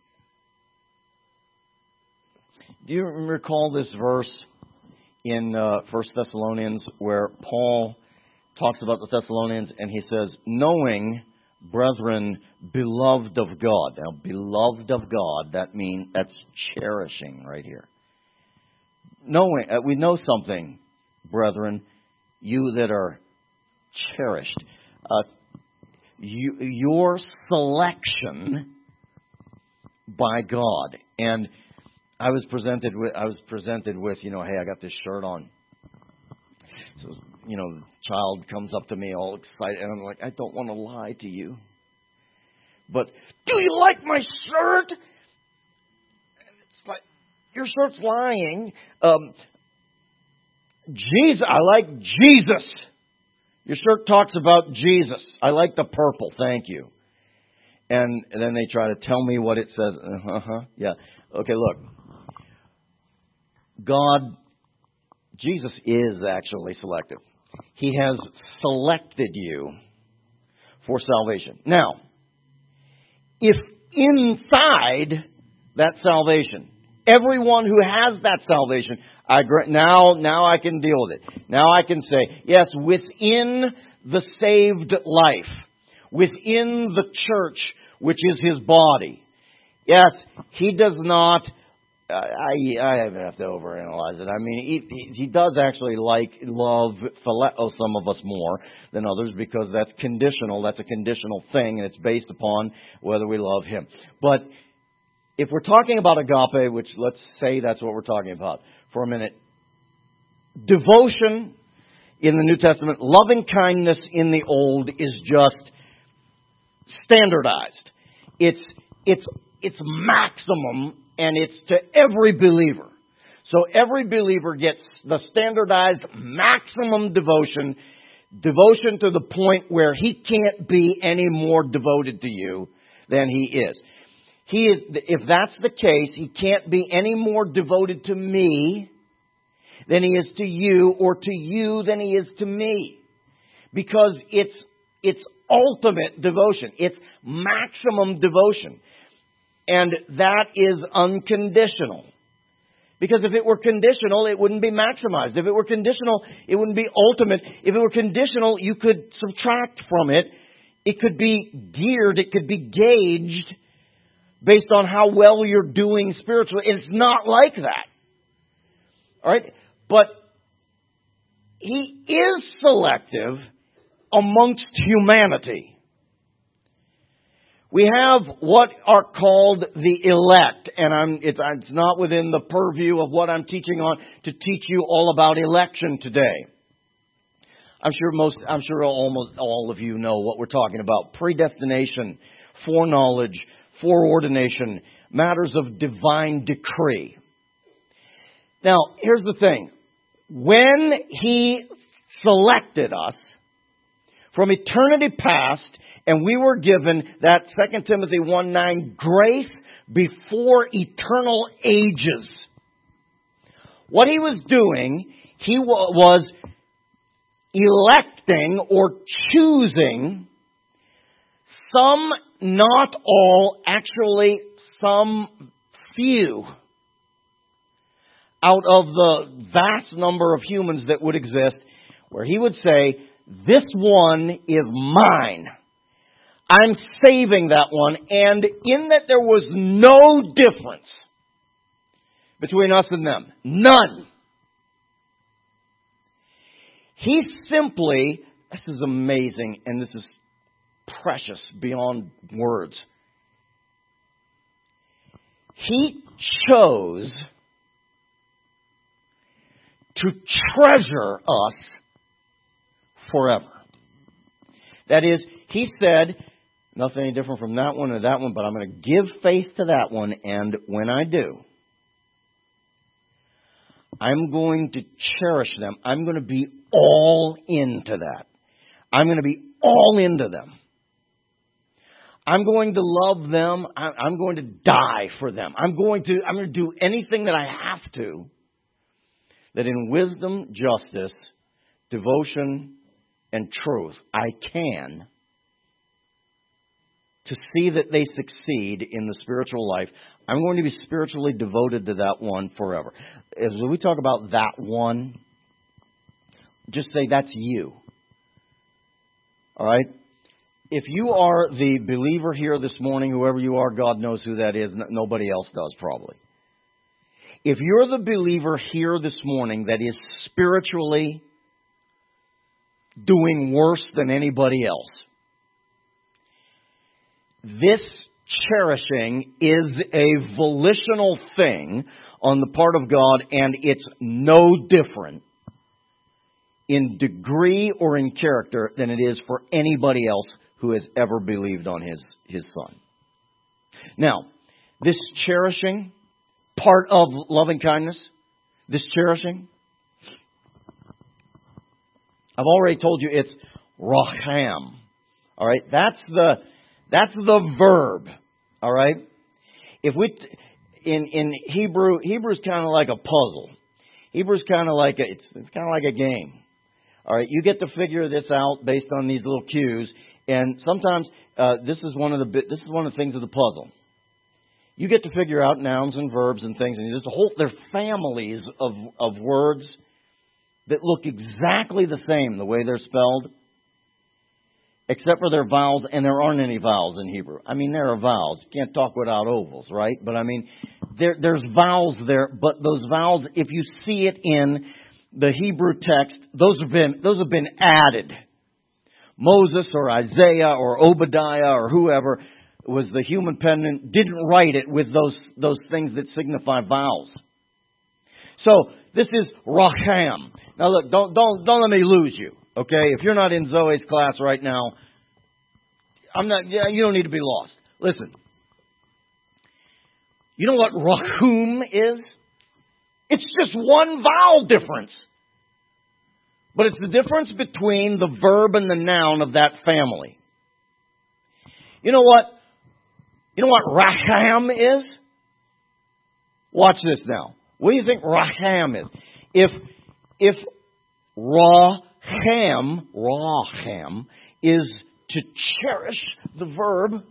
S1: do you recall this verse in uh, First Thessalonians where Paul talks about the Thessalonians and he says, knowing, brethren, beloved of God. Now, beloved of God, that means that's cherishing right here. Knowing, uh, we know something, brethren, you that are cherished. Uh, you, your selection by God. And I was presented with, I was presented with, you know, hey, I got this shirt on. So, you know, the child comes up to me all excited, and I'm like, I don't want to lie to you. But, do you like my shirt? And it's like, your shirt's lying. Um, Jesus, I like Jesus. Your shirt talks about Jesus. I like the purple, thank you. And then they try to tell me what it says. Uh-huh, yeah. Okay, look. God, Jesus is actually selective. He has selected you for salvation. Now, if inside that salvation, everyone who has that salvation, I now, now I can deal with it. Now I can say, yes, within the saved life, within the church, which is His body. Yes, He does not, uh, I I have to overanalyze it. I mean, he, he does actually like, love, phileo some of us more than others because that's conditional. That's a conditional thing, and it's based upon whether we love Him. But if we're talking about agape, which let's say that's what we're talking about for a minute, devotion in the New Testament. Loving kindness in the Old is just standardized. It's, it's, it's maximum, and it's to every believer. So every believer gets the standardized maximum devotion, devotion to the point where he can't be any more devoted to you than he is. He is, if that's the case, he can't be any more devoted to me than he is to you, or to you than he is to me. Because it's, it's ultimate devotion. It's maximum devotion. And that is unconditional. Because if it were conditional, it wouldn't be maximized. If it were conditional, it wouldn't be ultimate. If it were conditional, you could subtract from it. It could be geared, it could be gauged based on how well you're doing spiritually. It's not like that. All right? But He is selective amongst humanity. We have what are called the elect, and I'm, it's, it's not within the purview of what I'm teaching on to teach you all about election today. I'm sure most, I'm sure almost all of you know what we're talking about. Predestination, foreknowledge, foreordination, matters of divine decree. Now, here's the thing. When He selected us from eternity past, and we were given that Second Timothy one nine grace before eternal ages, what He was doing, He was electing or choosing some, not all, actually some few out of the vast number of humans that would exist, where He would say, this one is mine. I'm saving that one. And in that there was no difference between us and them. None. He simply, this is amazing, and this is precious beyond words. He chose to treasure us forever. That is, He said, nothing any different from that one or that one, but I'm going to give faith to that one, and when I do, I'm going to cherish them. I'm going to be all into that. I'm going to be all into them. I'm going to love them. I'm going to die for them. I'm going to, I'm going to do anything that I have to, that in wisdom, justice, devotion, and truth, I can, to see that they succeed in the spiritual life. I'm going to be spiritually devoted to that one forever. As we talk about that one, just say that's you. All right? If you are the believer here this morning, whoever you are, God knows who that is. Nobody else does, probably. If you're the believer here this morning that is spiritually doing worse than anybody else, this cherishing is a volitional thing on the part of God, and it's no different in degree or in character than it is for anybody else who has ever believed on His, His Son. Now, this cherishing, part of loving kindness, this cherishing, I've already told you it's racham. All right, that's the that's the verb. All right, if we in in Hebrew, Hebrew's kind of like a puzzle. Hebrew's kind of like a, it's, it's kind of like a game. All right, you get to figure this out based on these little cues, and sometimes uh, this is one of the this is one of the things of the puzzle. You get to figure out nouns and verbs and things, and there's a whole there's families of of words that look exactly the same the way they're spelled, except for their vowels, and there aren't any vowels in Hebrew. I mean, there are vowels. You can't talk without ovals, right? But I mean, there, there's vowels there, but those vowels, if you see it in the Hebrew text, those have been those have been added. Moses or Isaiah or Obadiah or whoever was the human pen didn't write it with those those things that signify vowels. So this is racham. Now look, don't don't don't let me lose you. Okay, if you're not in Zoe's class right now, I'm not. Yeah, you don't need to be lost. Listen. You know what rahum is? It's just one vowel difference. But it's the difference between the verb and the noun of that family. You know what? You know what raham is? Watch this now. What do you think raham is? If if raham, raham is to cherish the verb.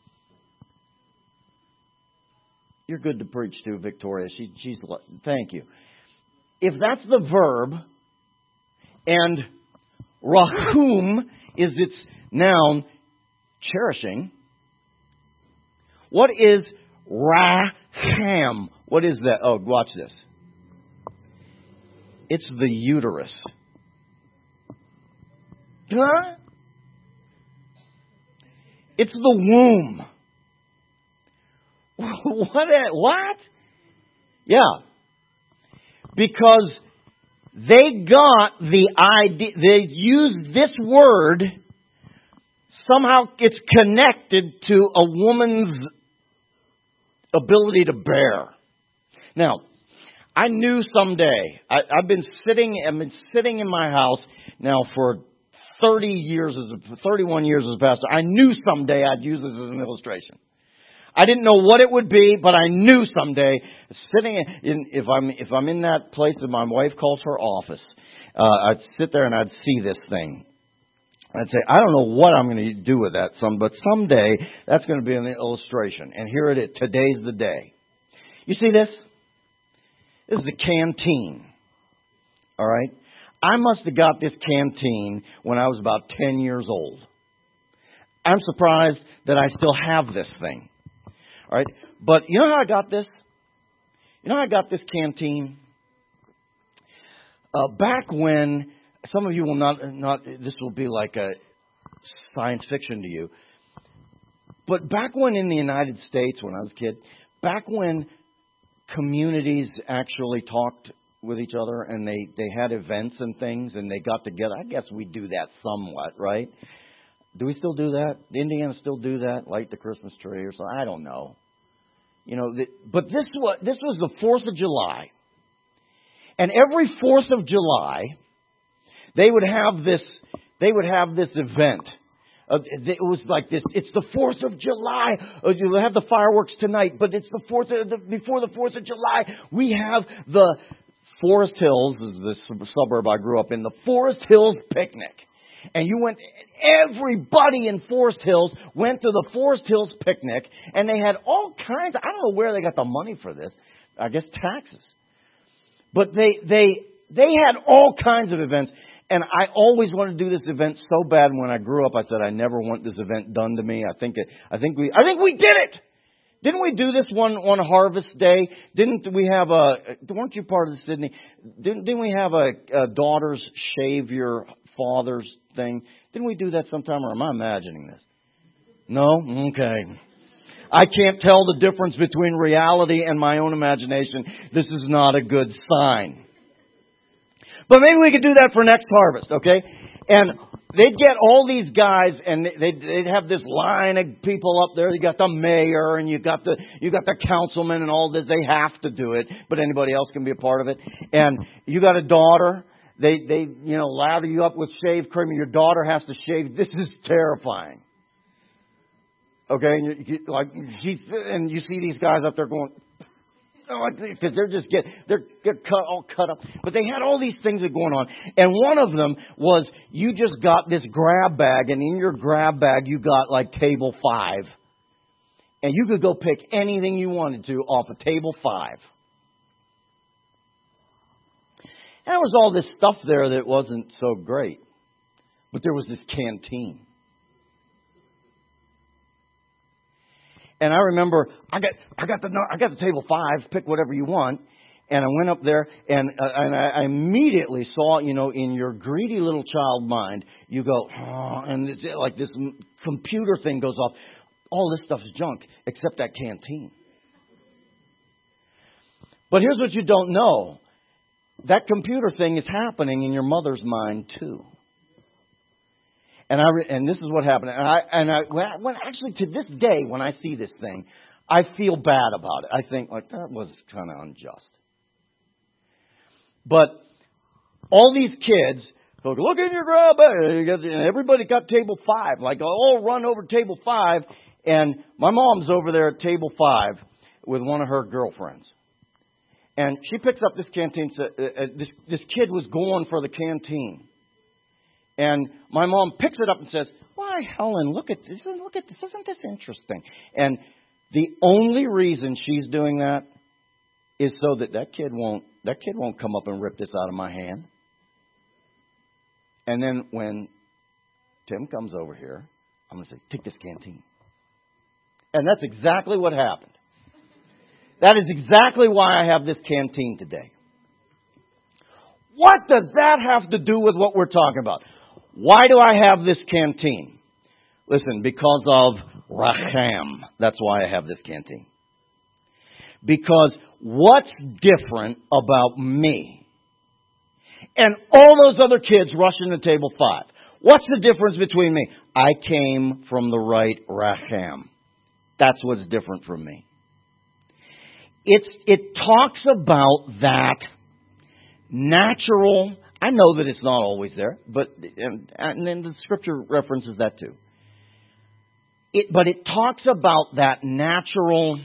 S1: You're good to preach to, Victoria. She, she's thank you. If that's the verb, and rahum is its noun, cherishing. What is raham? What is that? Oh, watch this. It's the uterus. Huh? It's the womb. What? What? Yeah. Because they got the idea, they used this word, somehow it's connected to a woman's ability to bear. Now, I knew someday, I, I've been sitting, I've been sitting in my house now for thirty years, as a, thirty-one years as a pastor. I knew someday I'd use this as an illustration. I didn't know what it would be, but I knew someday, sitting in, if I'm if I'm in that place that my wife calls her office, uh, I'd sit there and I'd see this thing. I'd say, I don't know what I'm going to do with that, some, but someday that's going to be an illustration. And here it is. Today's the day. You see this? This is a canteen. All right? I must have got this canteen when I was about ten years old. I'm surprised that I still have this thing. All right, but you know how I got this? You know how I got this canteen? Uh, back when, some of you will not, not, this will be like a science fiction to you. But back when in the United States, when I was a kid, back when communities actually talked with each other and they, they had events and things and they got together, I guess we do that somewhat, right? Do we still do that? The Indians still do that? Light the Christmas tree or something? I don't know. You know, the, but this was, this was the fourth of July. And every fourth of July, they would have this, they would have this event. Uh, it was like this, it's the fourth of July. Uh, you'll have the fireworks tonight, but it's the fourth of the, before the fourth of July, we have the Forest Hills, is the suburb I grew up in, the Forest Hills picnic. And you went, everybody in Forest Hills went to the Forest Hills picnic, and they had all kinds, I don't know where they got the money for this, I guess taxes. But they, they, they had all kinds of events, and I always wanted to do this event so bad. When I grew up, I said, I never want this event done to me. I think it, I think we, I think we did it! Didn't we do this one on Harvest Day? Didn't we have a, weren't you part of the Sydney? Didn't, didn't we have a, a daughter's shave your father's thing? Didn't we do that sometime, or am I imagining this? No? Okay. I can't tell the difference between reality and my own imagination. This is not a good sign. But maybe we could do that for next harvest, okay? And they'd get all these guys, and they'd, they'd have this line of people up there. You got the mayor, and you got the you got the councilman, and all this. They have to do it, but anybody else can be a part of it. And you got a daughter. They, they, you know, lather you up with shave cream, and your daughter has to shave. This is terrifying. Okay, and you, you, like she, and you see these guys up there going, because they're just get they're get cut all cut up. But they had all these things that going on, and one of them was you just got this grab bag, and in your grab bag you got like table five, and you could go pick anything you wanted to off of table five. And there was all this stuff there that wasn't so great. But there was this canteen. And I remember I got I got the I got the table five, pick whatever you want. And I went up there and uh, and I immediately saw, you know, in your greedy little child mind, you go, oh, and it's like this computer thing goes off. All this stuff's junk except that canteen. But here's what you don't know. that computer thing is happening in your mother's mind too. And I re- and this is what happened. And I and I when, I, when actually to this day when I see this thing, I feel bad about it. I think like that was kind of unjust. But all these kids go, look in your grab bag. And everybody got table five. Like all run over table five. And my mom's over there at table five with one of her girlfriends. And she picks up this canteen. Uh, uh, this, this kid was going for the canteen. And my mom picks it up and says, why, Helen, look at this. Look at this. Isn't this interesting? And the only reason she's doing that is so that that kid won't, that kid won't come up and rip this out of my hand. And then when Tim comes over here, I'm going to say, take this canteen. And that's exactly what happened. That is exactly why I have this canteen today. What does that have to do with what we're talking about? Why do I have this canteen? Listen, because of Racham. That's why I have this canteen. Because what's different about me and all those other kids rushing to table five? What's the difference between me? I came from the right Racham. That's what's different from me. It's, it talks about that natural, I know that it's not always there, but and, and then the scripture references that too. It, but it talks about that natural,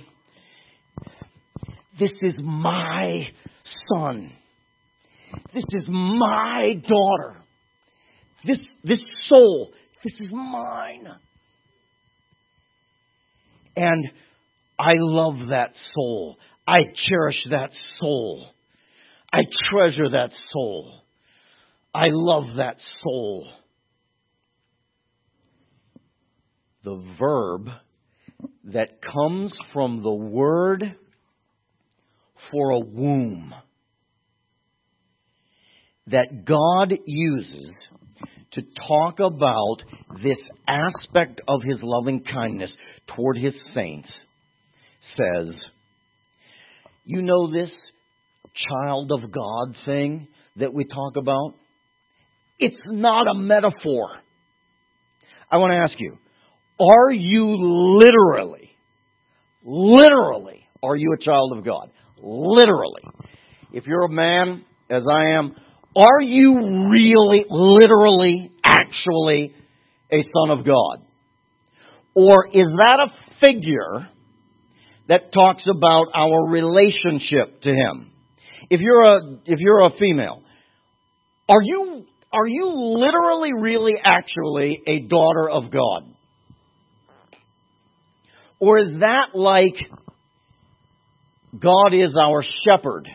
S1: this is my son. This is my daughter. This, this soul, this is mine. And I love that soul. I cherish that soul. I treasure that soul. I love that soul. The verb that comes from the word for a womb that God uses to talk about this aspect of His loving kindness toward His saints says, you know this child of God thing that we talk about? It's not a metaphor. I want to ask you, are you literally, literally, are you a child of God? Literally. If you're a man, as I am, are you really, literally, actually a son of God? Or is that a figure that talks about our relationship to Him? If you're a if you're a female, are you are you literally, really, actually a daughter of God? Or is that like God is our shepherd?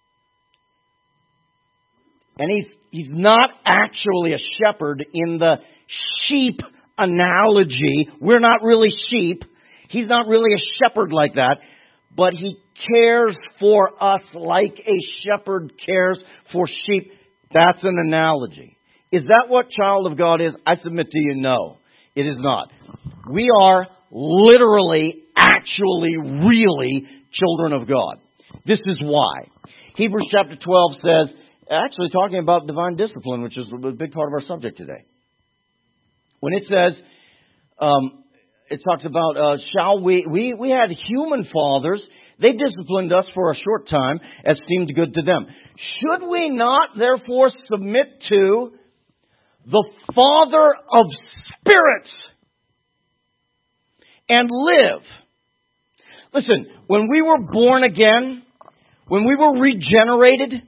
S1: And he's, he's not actually a shepherd in the sheep analogy. We're not really sheep. He's not really a shepherd like that. But He cares for us like a shepherd cares for sheep. That's an analogy. Is that what child of God is? I submit to you, no. It is not. We are literally, actually, really children of God. This is why. Hebrews chapter twelve says, actually talking about divine discipline, which is a big part of our subject today. When it says, um, it talks about, uh, shall we, we, we had human fathers, they disciplined us for a short time as seemed good to them. Should we not therefore submit to the Father of spirits and live? Listen, when we were born again, when we were regenerated,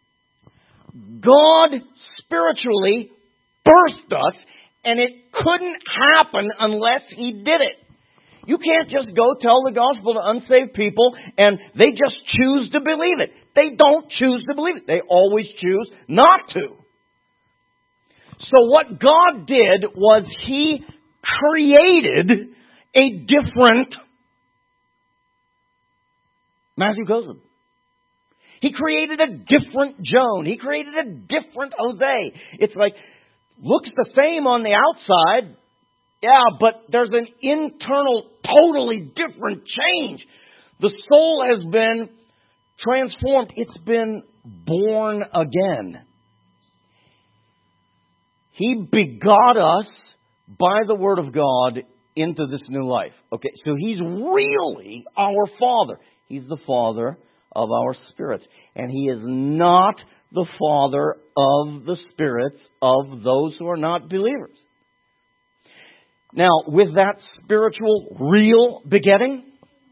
S1: God spiritually birthed us, and it couldn't happen unless He did it. You can't just go tell the gospel to unsaved people and they just choose to believe it. They don't choose to believe it. They always choose not to. So what God did was He created a different Matthew Cozen. He created a different Joan. He created a different Jose. It's like, looks the same on the outside. Yeah, but there's an internal, totally different change. The soul has been transformed. It's been born again. He begot us by the Word of God into this new life. Okay, so He's really our Father. He's the Father of our spirits. And He is not the Father of the spirits of those who are not believers. Now, with that spiritual, real begetting,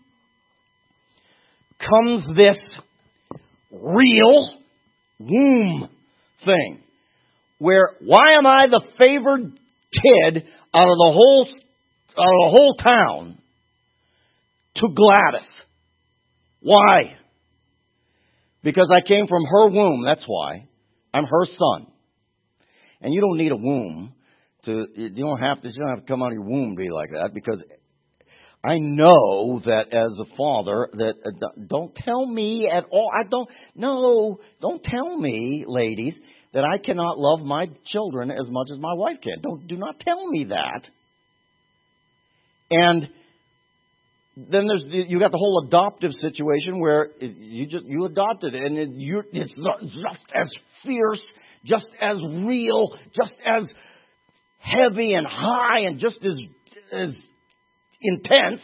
S1: comes this real womb thing. Where, why am I the favored kid out of the whole, out of the whole town to Gladys? Why? Because I came from her womb, that's why. I'm her son. And you don't need a womb to, you don't have to, you don't have to come out of your womb to be like that, because I know that as a father, that uh, don't tell me at all, I don't, no, don't tell me, ladies, that I cannot love my children as much as my wife can. Don't, do not tell me that. And then there's, you got the whole adoptive situation where you just, you adopted it, and it, you, it's just as fierce, just as real, just as heavy and high, and just as, as intense.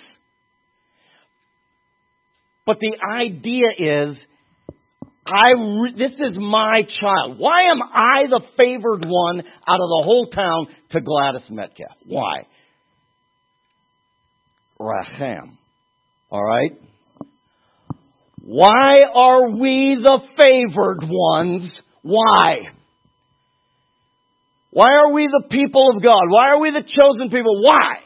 S1: But the idea is, I re- this is my child. Why am I the favored one out of the whole town to Gladys Metcalf? Why? Rachem. All right? Why are we the favored ones? Why? Why are we the people of God? Why are we the chosen people? Why?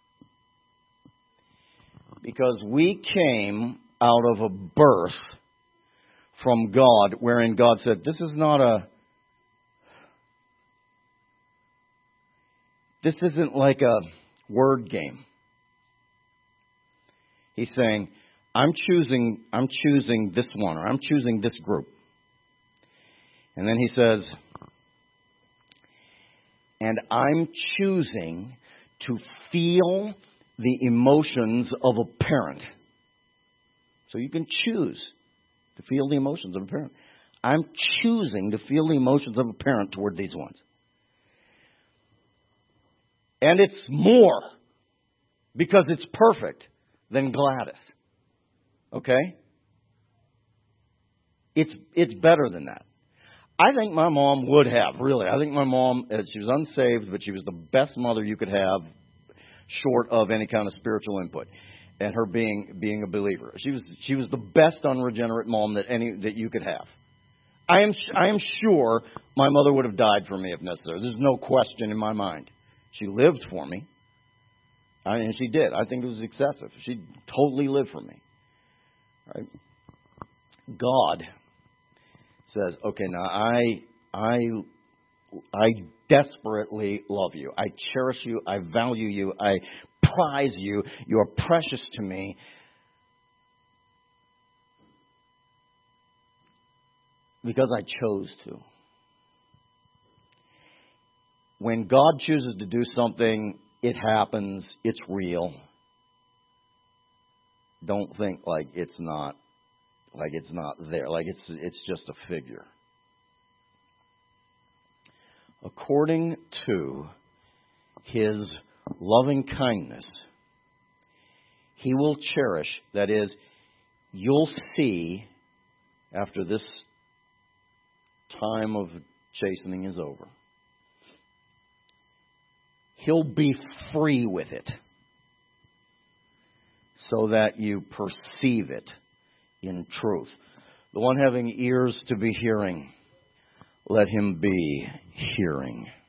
S1: Because we came out of a birth from God, wherein God said, this is not a, this isn't like a word game. He's saying, I'm choosing, I'm choosing this one, or I'm choosing this group. And then he says, and I'm choosing to feel the emotions of a parent. So you can choose to feel the emotions of a parent. I'm choosing to feel the emotions of a parent toward these ones. And it's more, because it's perfect, than Gladys. Okay? It's it's better than that. I think my mom would have, really. I think my mom, she was unsaved, but she was the best mother you could have, short of any kind of spiritual input. And her being being a believer, she was she was the best unregenerate mom that any that you could have. I am I am sure my mother would have died for me if necessary. There's no question in my mind. She lived for me, I, and she did. I think it was excessive. She totally lived for me. Right? God says, "Okay, now I I I desperately love you. I cherish you. I value you. I prize you. You are precious to me. Because I chose to." When God chooses to do something, it happens. It's real. Don't think like it's not, like it's not there. Like it's it's just a figure. According to His loving kindness, He will cherish, that is, you'll see after this time of chastening is over, He'll be free with it so that you perceive it in truth. The one having ears to be hearing, let him be hearing.